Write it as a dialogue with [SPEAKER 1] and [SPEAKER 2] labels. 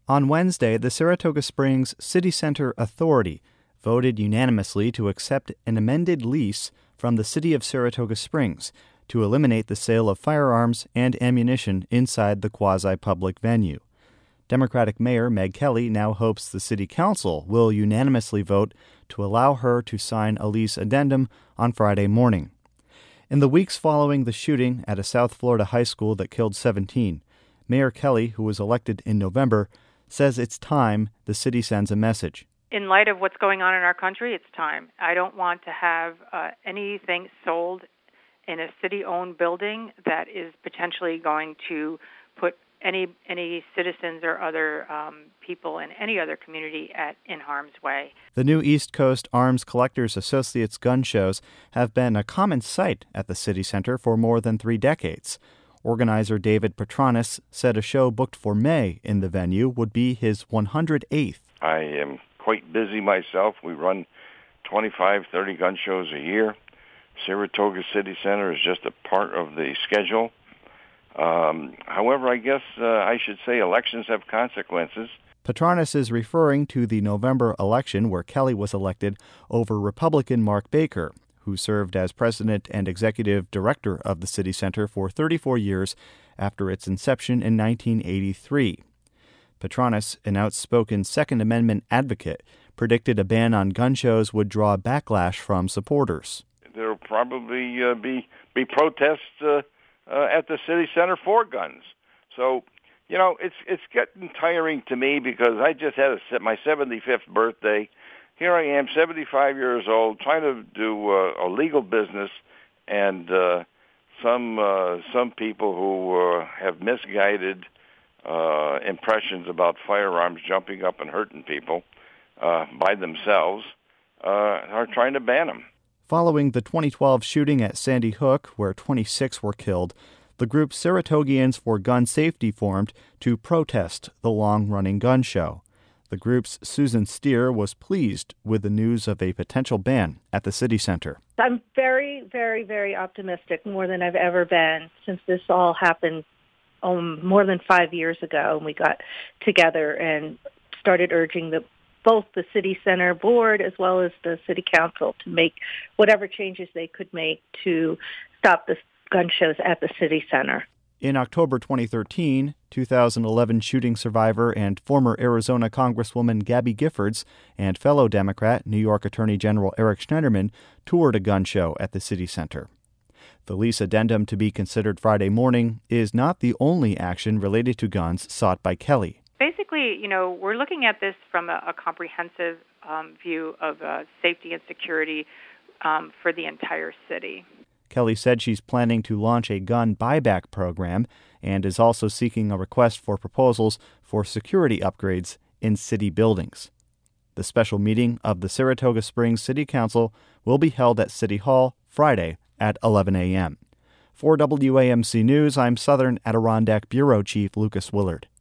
[SPEAKER 1] On Wednesday, the Saratoga Springs City Center Authority voted unanimously to accept an amended lease from the City of Saratoga Springs to eliminate the sale of firearms and ammunition inside the quasi-public venue. Democratic Mayor Meg Kelly now hopes the City Council will unanimously vote to allow her to sign a lease addendum on Friday morning. In the weeks following the shooting at a South Florida high school that killed 17, Mayor Kelly, who was elected in November, says it's time the city sends a message.
[SPEAKER 2] In light of what's going on in our country, it's time. I don't want to have anything sold in a city-owned building that is potentially going to put any citizens or other people in any other community in harm's way.
[SPEAKER 1] The new East Coast Arms Collectors Associates gun shows have been a common sight at the City Center for more than 3 decades. Organizer David Petronis said a show booked for May in the venue would be his 108th.
[SPEAKER 3] I am quite busy myself. We run 25, 30 gun shows a year. Saratoga City Center is just a part of the schedule. However, I guess I should say elections have consequences.
[SPEAKER 1] Petronis is referring to the November election where Kelly was elected over Republican Mark Baker, who served as president and executive director of the City Center for 34 years after its inception in 1983. Petronis, an outspoken Second Amendment advocate, predicted a ban on gun shows would draw backlash from supporters.
[SPEAKER 3] There will probably be protests at the City Center for guns. So, it's getting tiring to me because I just had my 75th birthday. Here I am, 75 years old, trying to do a legal business, and some people who have misguided impressions about firearms jumping up and hurting people by themselves are trying to ban them.
[SPEAKER 1] Following the 2012 shooting at Sandy Hook, where 26 were killed, the group Saratogians for Gun Safety formed to protest the long-running gun show. The group's Susan Steer was pleased with the news of a potential ban at the City Center.
[SPEAKER 4] I'm very, very, very optimistic, more than I've ever been, since this all happened more than 5 years ago. And we got together and started urging both the City Center Board as well as the City Council to make whatever changes they could make to stop the gun shows at the City Center.
[SPEAKER 1] In October 2013, 2011 shooting survivor and former Arizona Congresswoman Gabby Giffords and fellow Democrat New York Attorney General Eric Schneiderman toured a gun show at the City Center. The lease addendum to be considered Friday morning is not the only action related to guns sought by Kelly.
[SPEAKER 2] Basically, we're looking at this from a comprehensive view of safety and security for the entire city.
[SPEAKER 1] Kelly said she's planning to launch a gun buyback program and is also seeking a request for proposals for security upgrades in city buildings. The special meeting of the Saratoga Springs City Council will be held at City Hall Friday at 11 a.m. For WAMC News, I'm Southern Adirondack Bureau Chief Lucas Willard.